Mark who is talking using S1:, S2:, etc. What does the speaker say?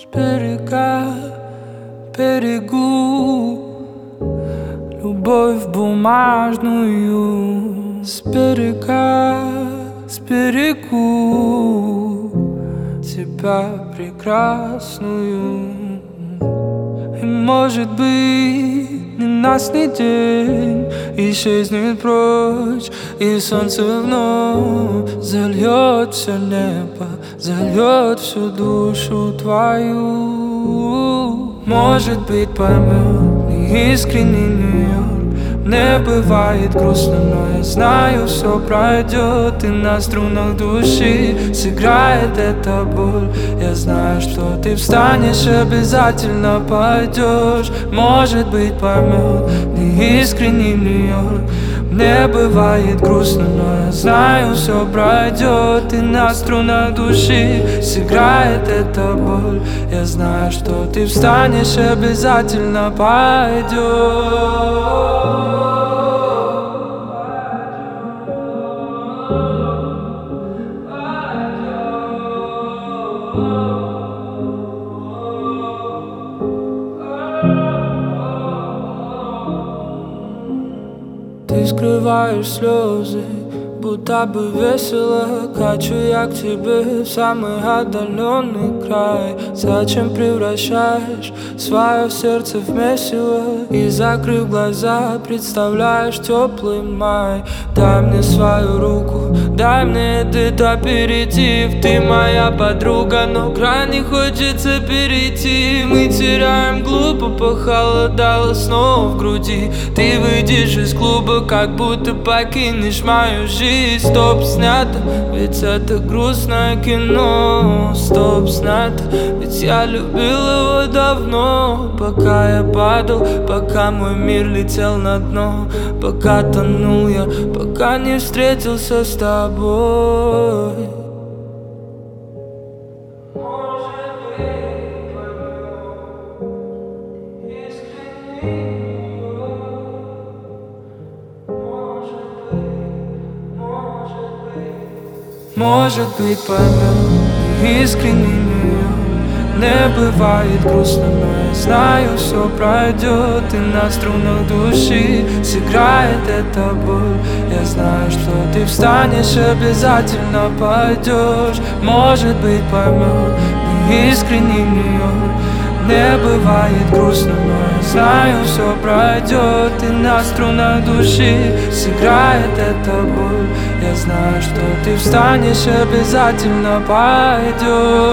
S1: С берега к берегу, любовь бумажную. С берега к берегу, тебя прекрасную. И может быть, ни нас, ни день исчезнет прочь, и солнце вновь зальет все небо, зальет всю душу твою. Может быть, поймет неискренний Нью-Йорк. Мне бывает грустно, но я знаю, все пройдет, и на струнах души сыграет эта боль. Я знаю, что ты встанешь, обязательно пойдешь. Может быть, поймет неискренний Нью-Йорк. Мне бывает грустно, но я знаю, все пройдет, и на струнах души сыграет эта боль. Я знаю, что ты встанешь, обязательно пойдешь. Ты скрываешь слезы, будто бы весело. Качу я к тебе в самый отдаленный край. Зачем превращаешь свое сердце в месиво? И закрыв глаза, представляешь теплый май. Дай мне свою руку, дай мне этот аперитив. Ты моя подруга, но край не хочется перейти. Мы теряем глупо, похолодало снова в груди. Ты выйдешь из клуба, как будто покинешь мою жизнь. Стоп, снято, ведь это грустное кино. Стоп, снято, ведь я любил его давно. Пока я падал, пока мой мир летел на дно, пока тонул я, пока не встретился с тобой. Может быть, поймет искренний Нью-Йорк. Мне бывает грустно, но я знаю, все пройдет, и на струнах души сыграет эта боль. Я знаю, что ты встанешь, обязательно пойдешь. Может быть, поймет искренний Нью-Йорк. Мне бывает грустно, но я знаю, все пройдет, и на струнах души сыграет эта боль. Я знаю, что ты встанешь, обязательно пойдешь.